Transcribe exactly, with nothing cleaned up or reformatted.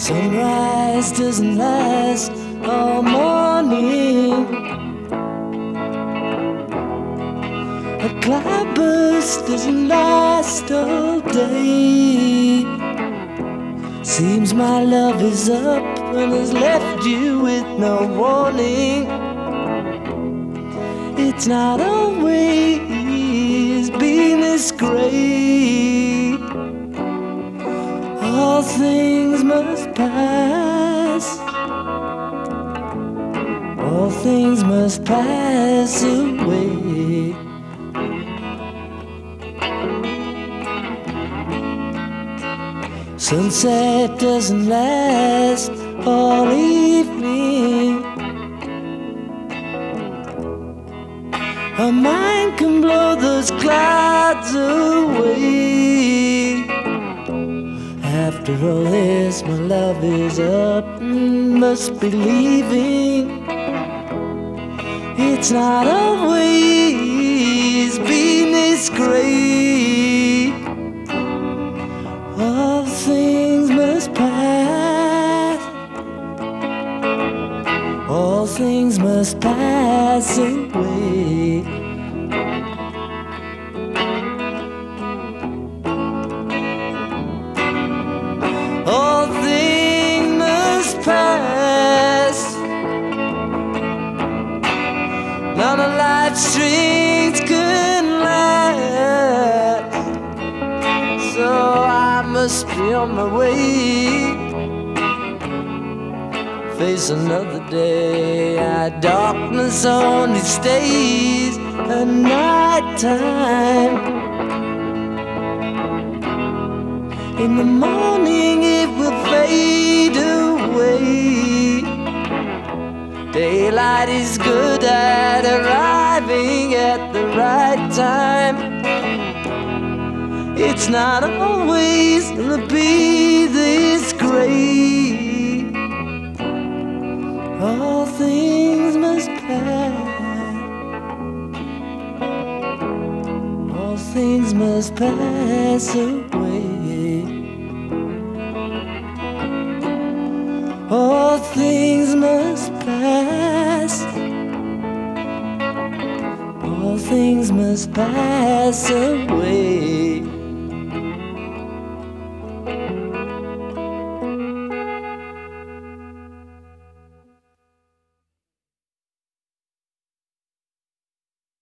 Sunrise doesn't last all morning. A cloudburst doesn't last all day. Seems my love is up and has left you with no warning. It's not always been this great. All things must pass. All things must pass away. Sunset doesn't last all evening. A mind can blow those clouds away. After all this, my love is up and must be leaving. It's not always been this great. All things must pass. All things must pass away. All things must pass. None of life's strings can last. So I must be on my way. Face another day. Our darkness only stays at night time. In the morning it will fade away. Daylight is good at arriving at the right time. It's not always gonna be this great. All things must pass. All things must pass away. All things must pass. All things must pass away.